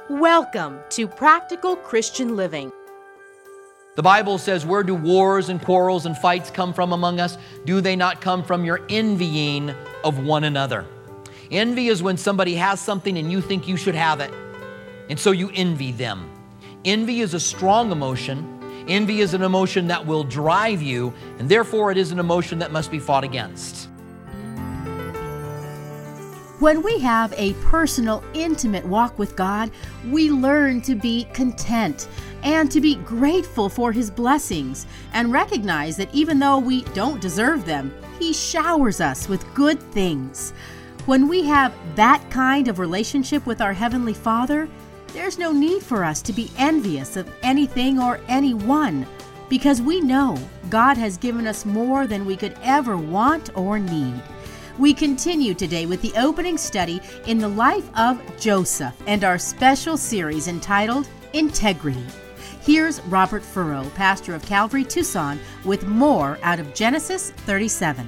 Welcome to Practical Christian Living. The Bible says, where do wars and quarrels and fights come from among us? Do they not come from your envying of one another? Envy is when somebody has something and you think you should have it, and so you envy them. Envy is a strong emotion. Envy is an emotion that will drive you, and therefore it is an emotion that must be fought against. When we have a personal, intimate walk with God, we learn to be content and to be grateful for His blessings and recognize that even though we don't deserve them, He showers us with good things. When we have that kind of relationship with our Heavenly Father, there's no need for us to be envious of anything or anyone, because we know God has given us more than we could ever want or need. We continue today with the opening study in the life of Joseph and our special series entitled Integrity. Here's Robert Furrow, pastor of Calvary Tucson, with more out of Genesis 37.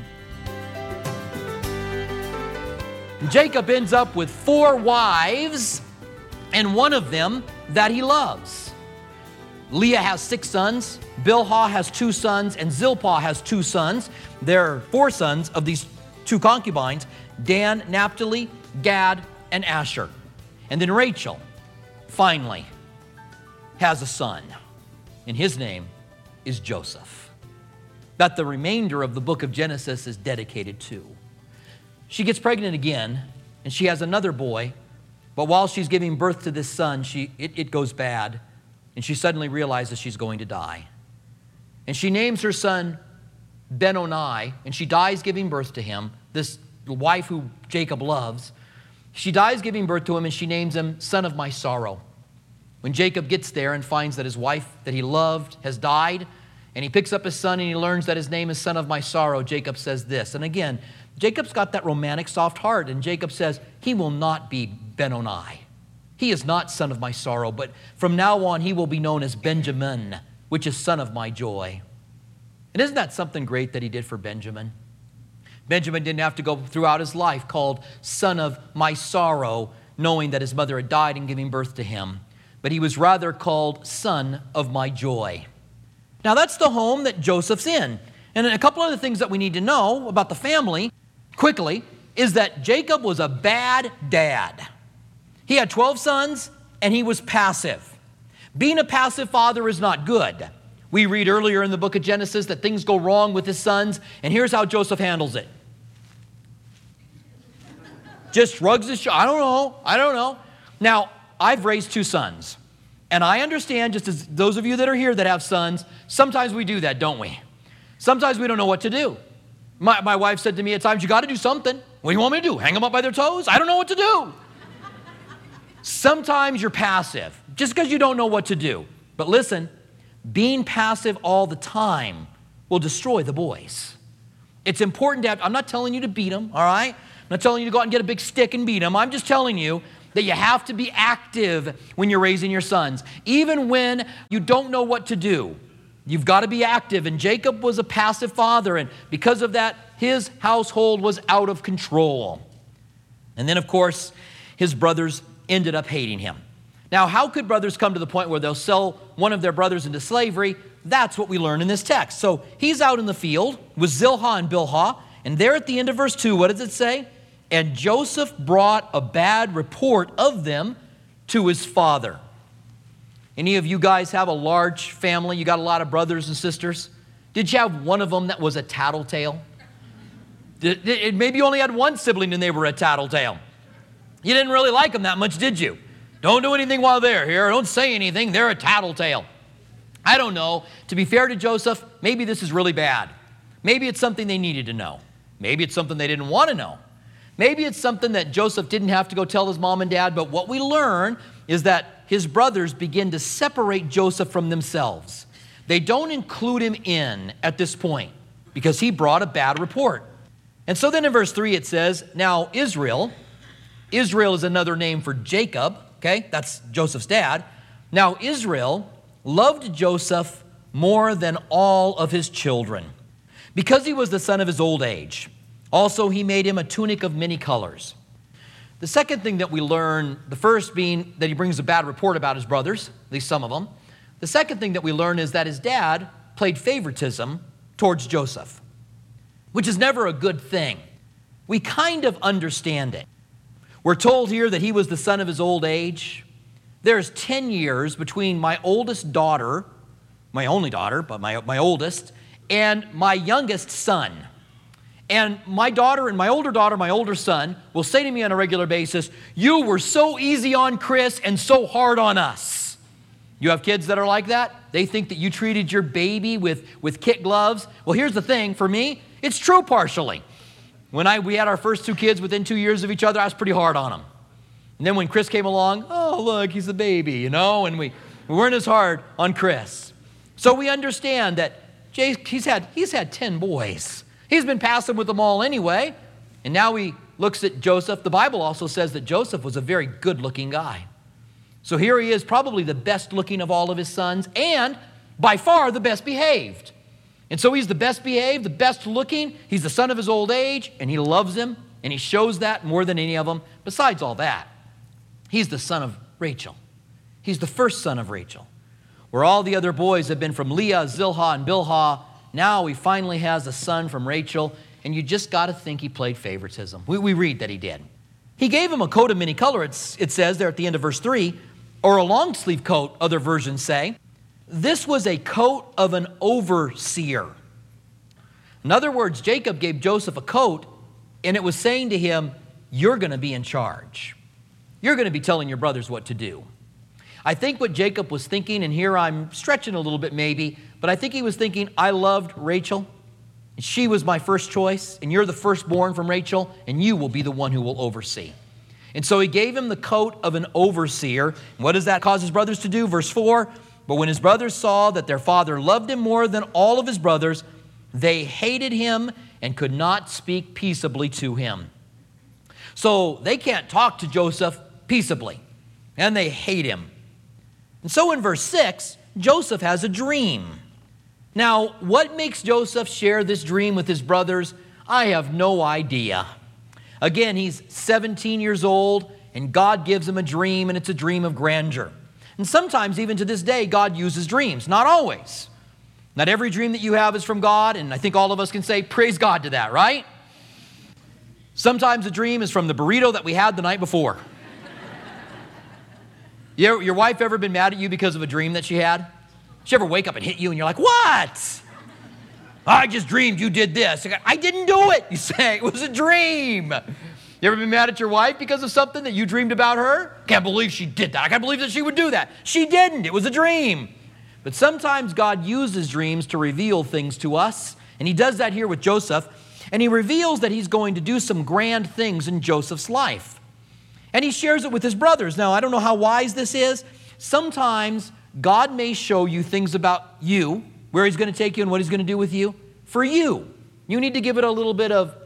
Jacob ends up with 4 wives, and one of them that he loves. Leah has 6 sons, Bilhah has 2 sons, and Zilpah has 2 sons. There are 4 sons of these 2 concubines, Dan, Naphtali, Gad, and Asher. And then Rachel, finally, has a son, and his name is Joseph, that the remainder of the book of Genesis is dedicated to. She gets pregnant again, and she has another boy, but while she's giving birth to this son, it goes bad, and she suddenly realizes she's going to die. And she names her son Ben-Oni, and she dies giving birth to him, this wife who Jacob loves. She dies giving birth to him, and she names him Son of My Sorrow. When Jacob gets there and finds that his wife that he loved has died, and he picks up his son and he learns that his name is Son of My Sorrow, Jacob says this. And again, Jacob's got that romantic soft heart, and Jacob says, he will not be Ben-Oni. He is not Son of My Sorrow, but from now on he will be known as Benjamin, which is Son of My Joy. And isn't that something great that he did for Benjamin? Benjamin didn't have to go throughout his life called Son of My Sorrow, knowing that his mother had died and giving birth to him. But he was rather called Son of My Joy. Now that's the home that Joseph's in. And a couple other things that we need to know about the family, quickly, is that Jacob was a bad dad. He had 12 sons, and he was passive. Being a passive father is not good. We read earlier in the book of Genesis that things go wrong with his sons, and here's how Joseph handles it. Just shrugs his shoulders. I don't know. Now, I've raised 2 sons, and I understand, just as those of you that are here that have sons, sometimes we do that, don't we? Sometimes we don't know what to do. My wife said to me at times, you got to do something. What do you want me to do? Hang them up by their toes? I don't know what to do. Sometimes you're passive, just because you don't know what to do. But listen, being passive all the time will destroy the boys. It's important to have, I'm not telling you to beat them, all right? I'm not telling you to go out and get a big stick and beat them. I'm just telling you that you have to be active when you're raising your sons. Even when you don't know what to do, you've got to be active. And Jacob was a passive father, and because of that, his household was out of control. And then, of course, his brothers ended up hating him. Now, how could brothers come to the point where they'll sell one of their brothers into slavery? That's what we learn in this text. So he's out in the field with Zilpah and Bilhah, and there at the end of verse 2, what does it say? And Joseph brought a bad report of them to his father. Any of you guys have a large family? You got a lot of brothers and sisters? Did you have one of them that was a tattletale? Maybe you only had one sibling and they were a tattletale. You didn't really like them that much, did you? Don't do anything while they're here. Don't say anything. They're a tattletale. I don't know. To be fair to Joseph, maybe this is really bad. Maybe it's something they needed to know. Maybe it's something they didn't want to know. Maybe it's something that Joseph didn't have to go tell his mom and dad, but what we learn is that his brothers begin to separate Joseph from themselves. They don't include him in at this point because he brought a bad report. And so then in verse 3 it says, now Israel is another name for Jacob, okay? That's Joseph's dad. Now Israel loved Joseph more than all of his children because he was the son of his old age. Also, he made him a tunic of many colors. The second thing that we learn, the first being that he brings a bad report about his brothers, at least some of them. The second thing that we learn is that his dad played favoritism towards Joseph, which is never a good thing. We kind of understand it. We're told here that he was the son of his old age. There's 10 years between my oldest daughter, my only daughter, but my oldest, and my youngest son. And my daughter and my older son will say to me on a regular basis, "You were so easy on Chris and so hard on us." You have kids that are like that? They think that you treated your baby with kid gloves. Well, here's the thing. For me, it's true partially. When we had our first two kids within 2 years of each other, I was pretty hard on them. And then when Chris came along, oh, look, he's a baby, and we weren't as hard on Chris. So we understand that he's had 10 boys. He's been passing with them all anyway. And now he looks at Joseph. The Bible also says that Joseph was a very good-looking guy. So here he is, probably the best-looking of all of his sons, and by far the best behaved. And so he's the best behaved, the best looking. He's the son of his old age, and he loves him, and he shows that more than any of them. Besides all that, he's the son of Rachel. He's the first son of Rachel. Where all the other boys have been from Leah, Zilpah, and Bilhah, now he finally has a son from Rachel, and you just got to think he played favoritism. We read that he did. He gave him a coat of many colors, it says there at the end of verse 3, or a long sleeve coat, other versions say. This was a coat of an overseer. In other words, Jacob gave Joseph a coat, and it was saying to him, you're going to be in charge. You're going to be telling your brothers what to do. I think what Jacob was thinking, and here I'm stretching a little bit maybe, but I think he was thinking, I loved Rachel. She was my first choice, and you're the firstborn from Rachel, and you will be the one who will oversee. And so he gave him the coat of an overseer. What does that cause his brothers to do? Verse 4, but when his brothers saw that their father loved him more than all of his brothers, they hated him and could not speak peaceably to him. So they can't talk to Joseph peaceably, and they hate him. And so in verse 6, Joseph has a dream. Now, what makes Joseph share this dream with his brothers? I have no idea. Again, he's 17 years old, and God gives him a dream, and it's a dream of grandeur. And sometimes, even to this day, God uses dreams. Not always. Not every dream that you have is from God, and I think all of us can say, praise God to that, right? Sometimes a dream is from the burrito that we had the night before. Your wife ever been mad at you because of a dream that she had? She ever wake up and hit you and you're like, what? I just dreamed you did this. I didn't do it, you say. It was a dream. You ever been mad at your wife because of something that you dreamed about her? Can't believe she did that. I can't believe that she would do that. She didn't. It was a dream. But sometimes God uses dreams to reveal things to us. And he does that here with Joseph. And he reveals that he's going to do some grand things in Joseph's life. And he shares it with his brothers. Now, I don't know how wise this is. Sometimes God may show you things about you, where he's going to take you and what he's going to do with you, for you. You need to give it a little bit of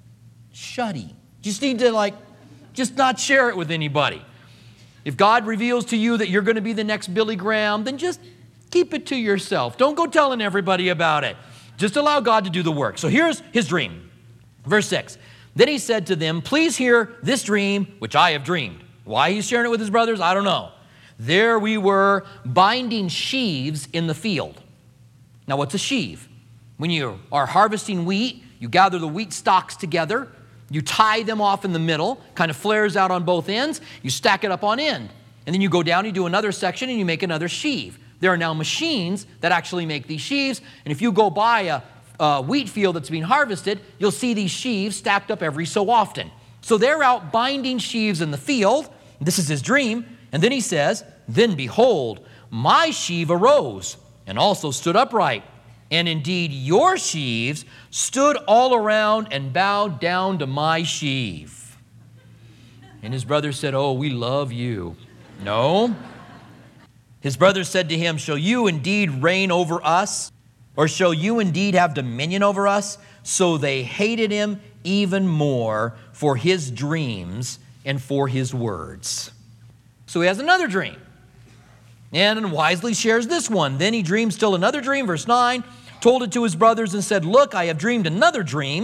shuddy. Just need to just not share it with anybody. If God reveals to you that you're going to be the next Billy Graham, then just keep it to yourself. Don't go telling everybody about it. Just allow God to do the work. So here's his dream. Verse 6. Then he said to them, please hear this dream, which I have dreamed. Why he's sharing it with his brothers, I don't know. There we were binding sheaves in the field. Now, what's a sheaf? When you are harvesting wheat, you gather the wheat stalks together, you tie them off in the middle, kind of flares out on both ends, you stack it up on end. And then you go down, you do another section, and you make another sheaf. There are now machines that actually make these sheaves, and if you go by a wheat field that's being harvested, you'll see these sheaves stacked up every so often. So they're out binding sheaves in the field. This is his dream. And then he says, then behold, my sheaf arose and also stood upright. And indeed, your sheaves stood all around and bowed down to my sheaf. And his brothers said, oh, we love you. No. His brothers said to him, shall you indeed reign over us? Or shall you indeed have dominion over us? So they hated him even more for his dreams and for his words. So he has another dream. And wisely shares this one. Then he dreamed still another dream, verse 9, told it to his brothers and said, look, I have dreamed another dream.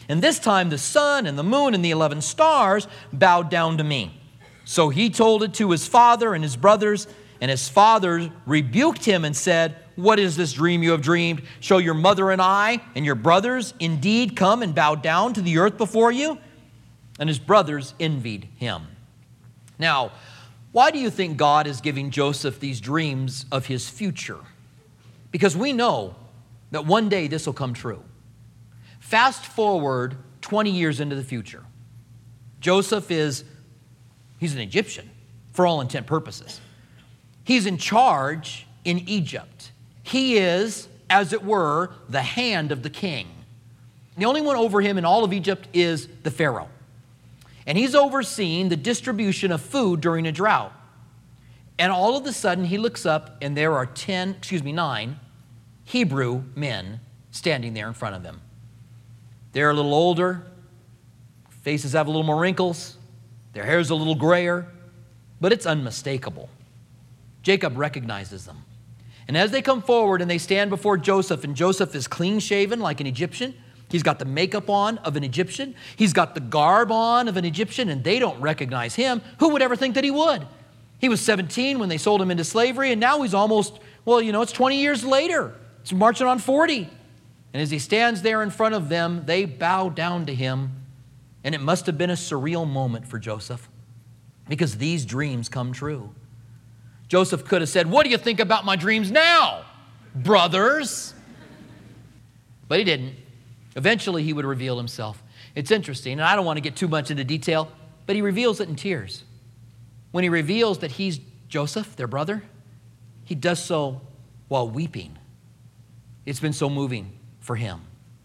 And this time the sun and the moon and the 11 stars bowed down to me. So he told it to his father and his brothers, and his father rebuked him and said, what is this dream you have dreamed? Shall your mother and I and your brothers indeed come and bow down to the earth before you? And his brothers envied him. Now, why do you think God is giving Joseph these dreams of his future? Because we know that one day this will come true. Fast forward 20 years into the future. Joseph he's an Egyptian for all intent purposes. He's in charge in Egypt. He is, as it were, the hand of the king. The only one over him in all of Egypt is the Pharaoh. And he's overseeing the distribution of food during a drought. And all of a sudden he looks up and there are 9 Hebrew men standing there in front of him. They're a little older, faces have a little more wrinkles, their hair's a little grayer, but it's unmistakable. Jacob recognizes them. And as they come forward and they stand before Joseph, and Joseph is clean shaven like an Egyptian, he's got the makeup on of an Egyptian, he's got the garb on of an Egyptian, and they don't recognize him. Who would ever think that he would? He was 17 when they sold him into slavery, and now he's almost, it's 20 years later. It's marching on 40. And as he stands there in front of them, they bow down to him. And it must have been a surreal moment for Joseph, because these dreams come true. Joseph could have said, what do you think about my dreams now, brothers? But he didn't. Eventually, he would reveal himself. It's interesting, and I don't want to get too much into detail, but he reveals it in tears. When he reveals that he's Joseph, their brother, he does so while weeping. It's been so moving for him.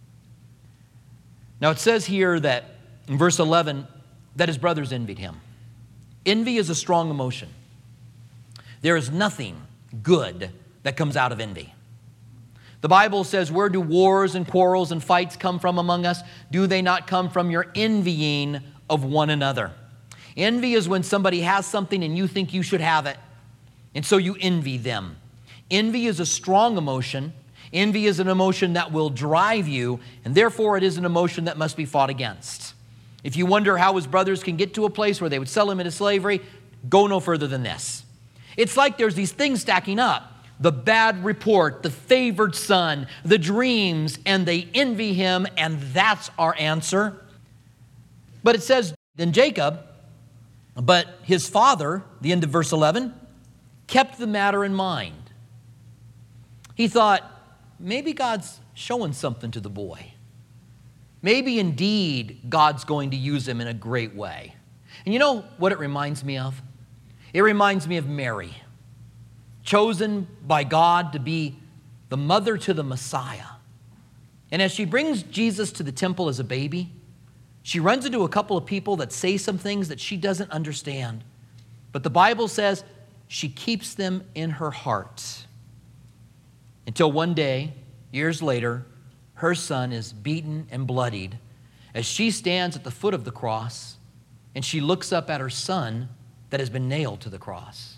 Now, it says here that in verse 11 that his brothers envied him. Envy is a strong emotion. There is nothing good that comes out of envy. The Bible says, where do wars and quarrels and fights come from among us? Do they not come from your envying of one another? Envy is when somebody has something and you think you should have it, and so you envy them. Envy is a strong emotion. Envy is an emotion that will drive you, and therefore it is an emotion that must be fought against. If you wonder how his brothers can get to a place where they would sell him into slavery, go no further than this. It's like there's these things stacking up. The bad report, the favored son, the dreams, and they envy him, and that's our answer. But it says, then Jacob, but his father, the end of verse 11, kept the matter in mind. He thought, maybe God's showing something to the boy. Maybe indeed God's going to use him in a great way. And you know what it reminds me of? It reminds me of Mary, chosen by God to be the mother to the Messiah. And as she brings Jesus to the temple as a baby, she runs into a couple of people that say some things that she doesn't understand. But the Bible says she keeps them in her heart. Until one day, years later, her son is beaten and bloodied as she stands at the foot of the cross and she looks up at her son that has been nailed to the cross.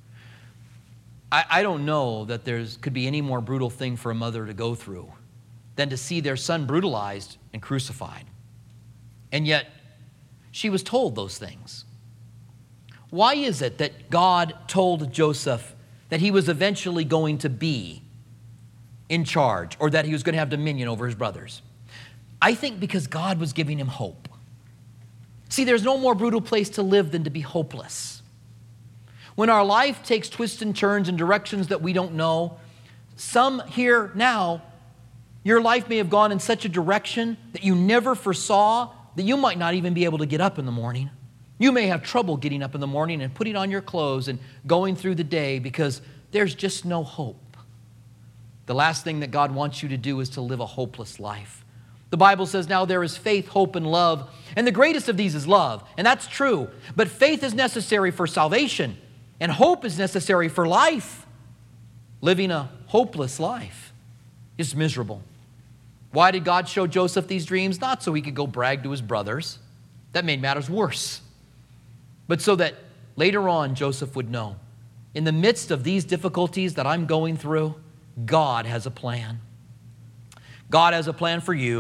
I don't know that could be any more brutal thing for a mother to go through than to see their son brutalized and crucified. And yet, she was told those things. Why is it that God told Joseph that he was eventually going to be in charge, or that he was going to have dominion over his brothers? I think because God was giving him hope. See, there's no more brutal place to live than to be hopeless. When our life takes twists and turns in directions that we don't know, some here now, your life may have gone in such a direction that you never foresaw that you might not even be able to get up in the morning. You may have trouble getting up in the morning and putting on your clothes and going through the day because there's just no hope. The last thing that God wants you to do is to live a hopeless life. The Bible says now there is faith, hope, and love. And the greatest of these is love. And that's true. But faith is necessary for salvation. And hope is necessary for life. Living a hopeless life is miserable. Why did God show Joseph these dreams? Not so he could go brag to his brothers. That made matters worse. But so that later on Joseph would know, in the midst of these difficulties that I'm going through, God has a plan. God has a plan for you,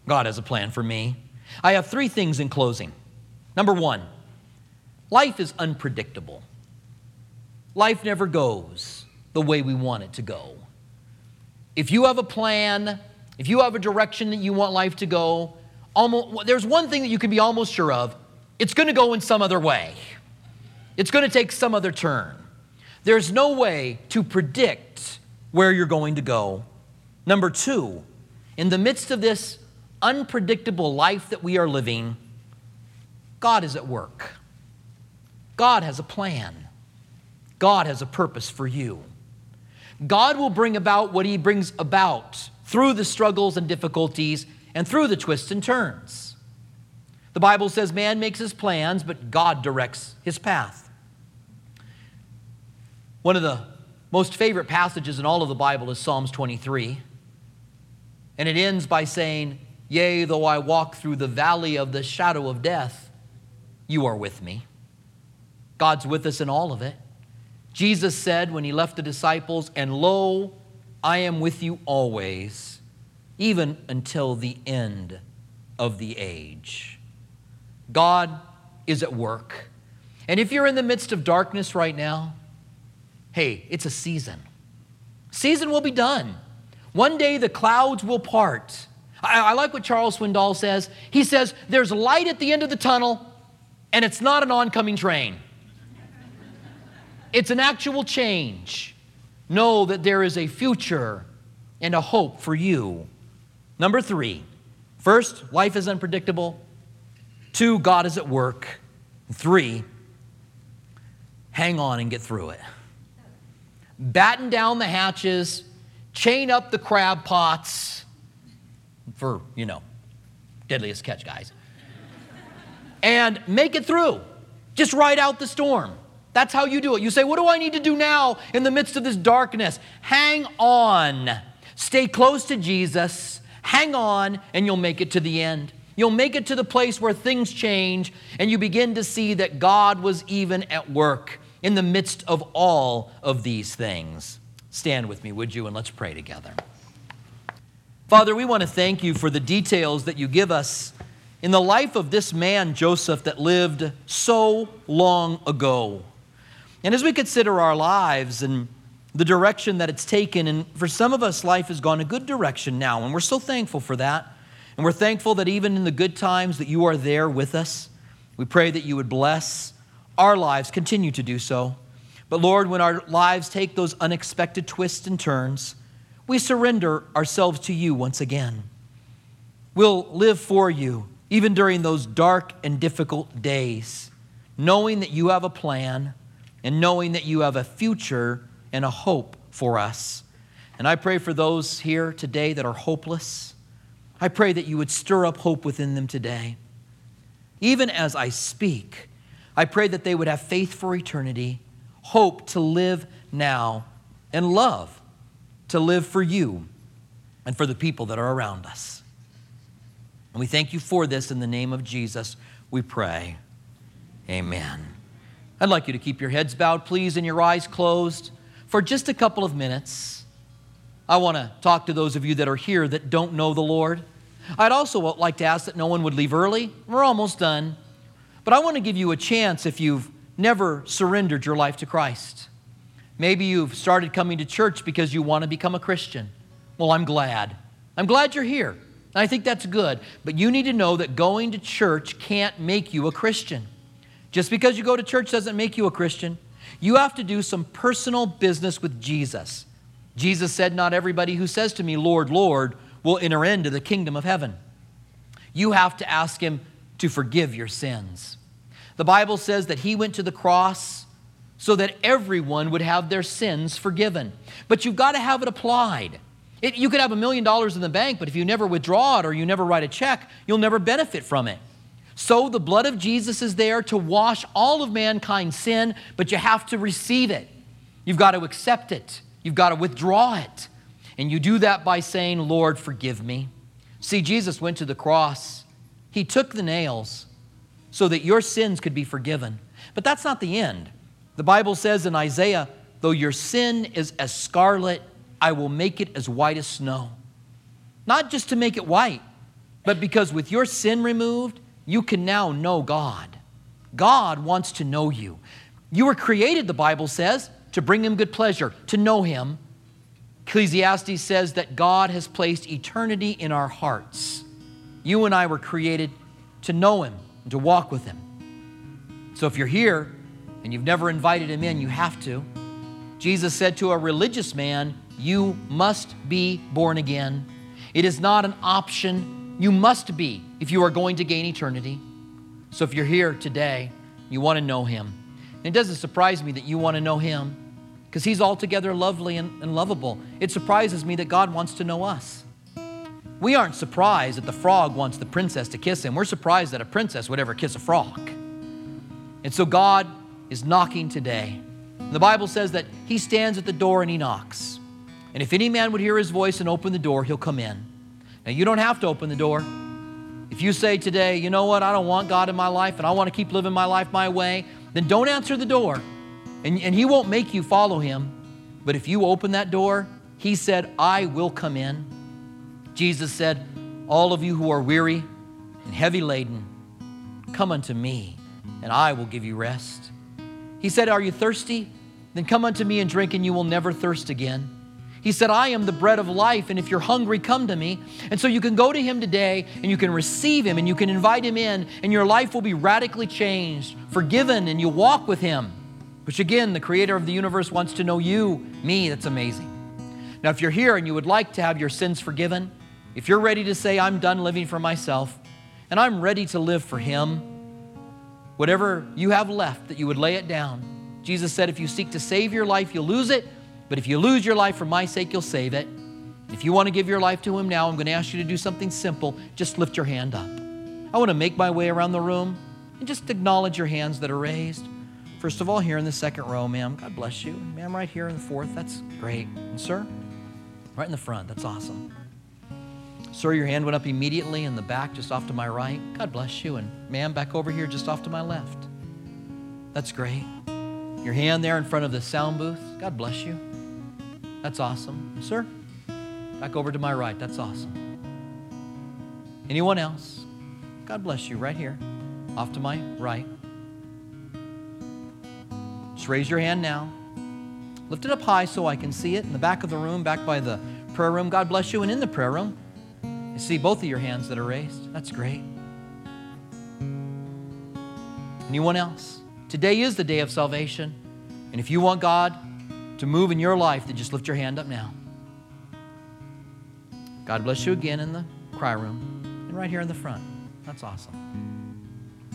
God has a plan for me. I have 3 things in closing. Number 1, life is unpredictable. Life never goes the way we want it to go. If you have a plan, if you have a direction that you want life to go, there's one thing that you can be almost sure of. It's going to go in some other way. It's going to take some other turn. There's no way to predict where you're going to go. Number 2, in the midst of this unpredictable life that we are living, God is at work. God has a plan. God has a purpose for you. God will bring about what He brings about through the struggles and difficulties and through the twists and turns. The Bible says man makes his plans, but God directs his path. One of the most favorite passages in all of the Bible is Psalms 23. And it ends by saying, "Yea, though I walk through the valley of the shadow of death, you are with me." God's with us in all of it. Jesus said when He left the disciples, "And lo, I am with you always, even until the end of the age." God is at work. And if you're in the midst of darkness right now, hey, it's a season. Season will be done. One day the clouds will part. I like what Charles Swindoll says. He says, there's light at the end of the tunnel, and it's not an oncoming train. It's an actual change. Know that there is a future and a hope for you. Number 3, first, life is unpredictable. 2, God is at work. 3, hang on and get through it. Batten down the hatches, chain up the crab pots for, deadliest catch, guys. And make it through. Just ride out the storm. That's how you do it. You say, what do I need to do now in the midst of this darkness? Hang on. Stay close to Jesus. Hang on, and you'll make it to the end. You'll make it to the place where things change, and you begin to see that God was even at work in the midst of all of these things. Stand with me, would you, and let's pray together. Father, we want to thank you for the details that you give us in the life of this man, Joseph, that lived so long ago. And as we consider our lives and the direction that it's taken, and for some of us, life has gone a good direction now, and we're so thankful for that. And we're thankful that even in the good times that you are there with us. We pray that you would bless our lives, continue to do so. But Lord, when our lives take those unexpected twists and turns, we surrender ourselves to you once again. We'll live for you, even during those dark and difficult days, knowing that you have a plan and knowing that you have a future and a hope for us. And I pray for those here today that are hopeless. I pray that you would stir up hope within them today. Even as I speak, I pray that they would have faith for eternity, hope to live now, and love to live for you and for the people that are around us. And we thank you for this in the name of Jesus, we pray. Amen. I'd like you to keep your heads bowed, please, and your eyes closed for just a couple of minutes. I want to talk to those of you that are here that don't know the Lord. I'd also like to ask that no one would leave early. We're almost done. But I want to give you a chance if you've never surrendered your life to Christ. Maybe you've started coming to church because you want to become a Christian. Well, I'm glad. I'm glad you're here. I think that's good. But you need to know that going to church can't make you a Christian. Just because you go to church doesn't make you a Christian. You have to do some personal business with Jesus. Jesus said, not everybody who says to me, Lord, Lord, will enter into the kingdom of heaven. You have to ask him to forgive your sins. The Bible says that he went to the cross so that everyone would have their sins forgiven. But you've got to have it applied. You could have $1 million in the bank, but if you never withdraw it or you never write a check, you'll never benefit from it. So the blood of Jesus is there to wash all of mankind's sin, but you have to receive it. You've got to accept it. You've got to withdraw it. And you do that by saying, Lord, forgive me. See, Jesus went to the cross. He took the nails so that your sins could be forgiven. But that's not the end. The Bible says in Isaiah, though your sin is as scarlet, I will make it as white as snow. Not just to make it white, But because with your sin removed, you can now know God. God wants to know you. You were created, the Bible says, to bring Him good pleasure, to know Him. Ecclesiastes says that God has placed eternity in our hearts. You and I were created to know Him and to walk with Him. So if you're here and you've never invited Him in, you have to. Jesus said to a religious man, you must be born again. It is not an option. You must be if you are going to gain eternity. So if you're here today, you want to know Him. And it doesn't surprise me that you want to know Him because He's altogether lovely and lovable. It surprises me that God wants to know us. We aren't surprised that the frog wants the princess to kiss him. We're surprised that a princess would ever kiss a frog. And so God is knocking today. The Bible says that He stands at the door and He knocks. And if any man would hear His voice and open the door, he'll come in. Now, you don't have to open the door. If you say today, you know what, I don't want God in my life and I want to keep living my life my way, then don't answer the door. And He won't make you follow Him. But if you open that door, He said, I will come in. Jesus said, all of you who are weary and heavy laden, come unto me and I will give you rest. He said, are you thirsty? Then come unto me and drink and you will never thirst again. He said, I am the bread of life, and if you're hungry, come to me. And so you can go to Him today, and you can receive Him, and you can invite Him in, and your life will be radically changed, forgiven, and you'll walk with Him. Which again, the Creator of the universe wants to know you, me. That's amazing. Now, if you're here and you would like to have your sins forgiven, if you're ready to say, I'm done living for myself, and I'm ready to live for Him, whatever you have left, that you would lay it down. Jesus said, if you seek to save your life, you'll lose it. But if you lose your life for my sake, you'll save it. If you want to give your life to Him now, I'm going to ask you to do something simple. Just lift your hand up. I want to make my way around the room and just acknowledge your hands that are raised. First of all, here in the second row, ma'am. God bless you. Ma'am, right here in the fourth. That's great. And sir, right in the front. That's awesome. Sir, your hand went up immediately in the back, just off to my right. God bless you. And ma'am, back over here, just off to my left. That's great. Your hand there in front of the sound booth. God bless you. That's awesome. Sir, back over to my right. That's awesome. Anyone else? God bless you. Right here, off to my right. Just raise your hand now. Lift it up high so I can see it. In the back of the room, back by the prayer room. God bless you. And in the prayer room, I see both of your hands that are raised. That's great. Anyone else? Today is the day of salvation. And if you want God to move in your life, then just lift your hand up now. God bless you again in the cry room and right here in the front. That's awesome.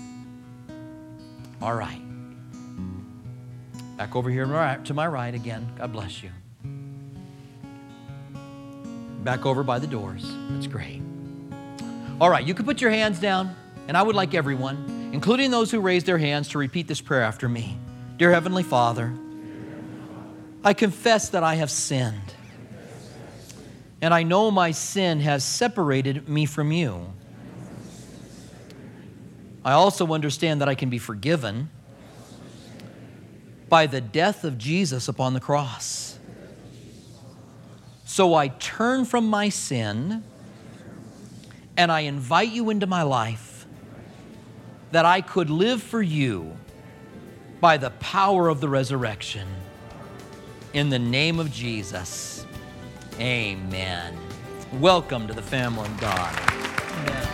All right. Back over here to my right again. God bless you. Back over by the doors. That's great. All right, you can put your hands down, and I would like everyone, including those who raised their hands, to repeat this prayer after me. Dear Heavenly Father, I confess that I have sinned, and I know my sin has separated me from you. I also understand that I can be forgiven by the death of Jesus upon the cross. So I turn from my sin, and I invite you into my life that I could live for you by the power of the resurrection. In the name of Jesus, amen. Welcome to the family of God. Amen.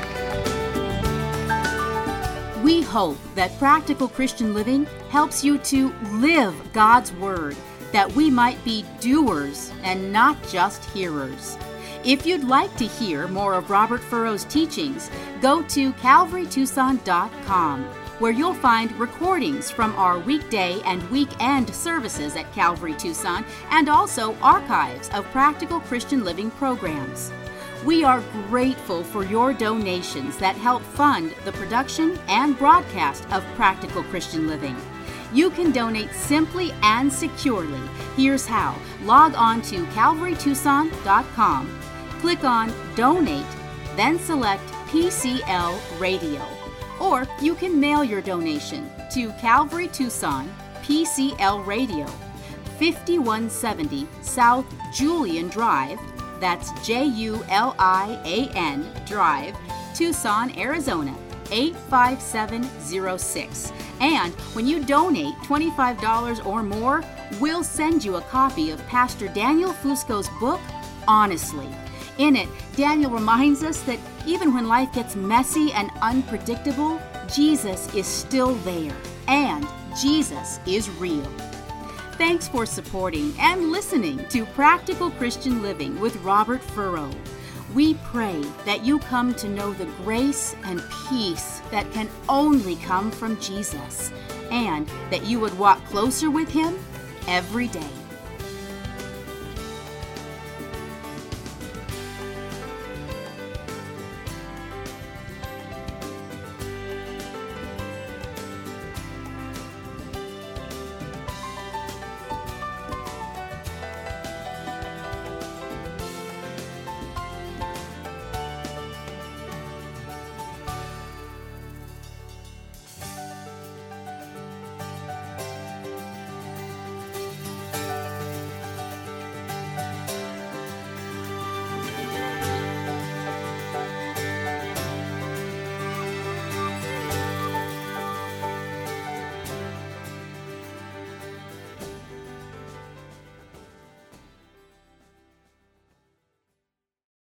We hope that Practical Christian Living helps you to live God's Word, that we might be doers and not just hearers. If you'd like to hear more of Robert Furrow's teachings, go to calvarytucson.com, where you'll find recordings from our weekday and weekend services at Calvary Tucson, and also archives of Practical Christian Living programs. We are grateful for your donations that help fund the production and broadcast of Practical Christian Living. You can donate simply and securely. Here's how. Log on to calvarytucson.com, click on Donate, then select PCL Radio. Or you can mail your donation to Calvary Tucson, PCL Radio, 5170 South Julian Drive, that's Julian Drive, Tucson, Arizona, 85706. And when you donate $25 or more, we'll send you a copy of Pastor Daniel Fusco's book, Honestly. In it, Daniel reminds us that even when life gets messy and unpredictable, Jesus is still there, and Jesus is real. Thanks for supporting and listening to Practical Christian Living with Robert Furrow. We pray that you come to know the grace and peace that can only come from Jesus, and that you would walk closer with Him every day.